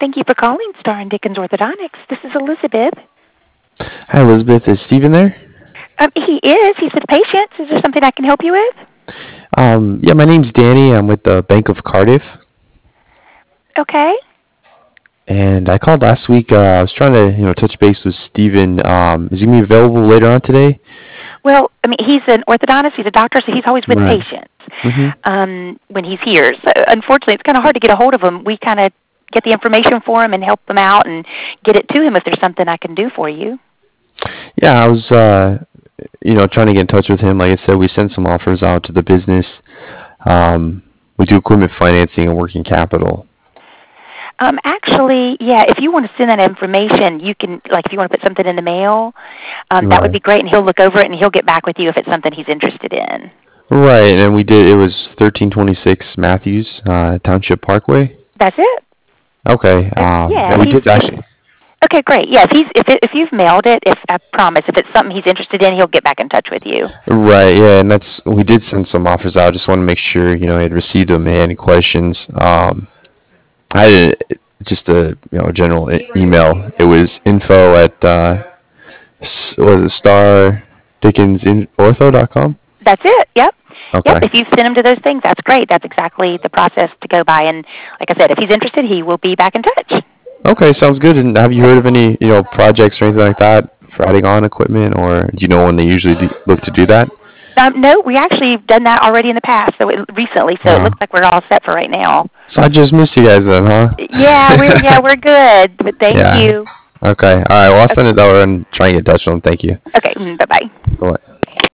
Thank you for calling Star and Dickens Orthodontics. This is Elizabeth. Hi, Elizabeth. Is Steven there? He is. He's with patients. Is there something I can help you with? Yeah, my name's Danny. I'm with the Bank of Cardiff, Okay. and I called last week. I was trying to, touch base with Steven. Is he gonna be available later on today? Well, I mean, he's an orthodontist. He's a doctor, so he's always with Right. patients Mhm. when he's here. So, unfortunately, it's kind of hard to get a hold of him. We kind of get the information for him and help him out and get it to him if there's something I can do for you. Yeah, I was, trying to get in touch with him. Like I said, we sent some offers out to the business. We do equipment financing and working capital. Actually, yeah, if you want to send that information, you can, like, if you want to put something in the mail, that would Right. be great, and he'll look over it, and he'll get back with you if it's something he's interested in. Right, and we did. It was 1326 Matthews Township Parkway. That's it. Okay. Yeah, And if we he's, did actually. okay, great. Yeah, if you've mailed it, if I promise, if it's something he's interested in, he'll get back in touch with you. Right, yeah, and we did send some offers out. Just want to make sure, he had received them, had any questions. I didn't, just a, general email. It was info at, was it stardickensortho.com? That's it. Yep. Yep. Okay. If you send him to those things, that's great. That's exactly the process to go by. And like I said, if he's interested, he will be back in touch. Okay, sounds good. And have you heard of any, projects or anything like that for adding on equipment, or do you know when they usually look to do that? No, we actually have done that already in the past, recently. So it Uh, looks like we're all set for right now. so I just missed you guys then, huh? We're good. But thank Yeah. you. Okay. All right. Well, I'll Okay. send it over and try and get in touch with them. Thank you. Okay. Bye bye. Bye.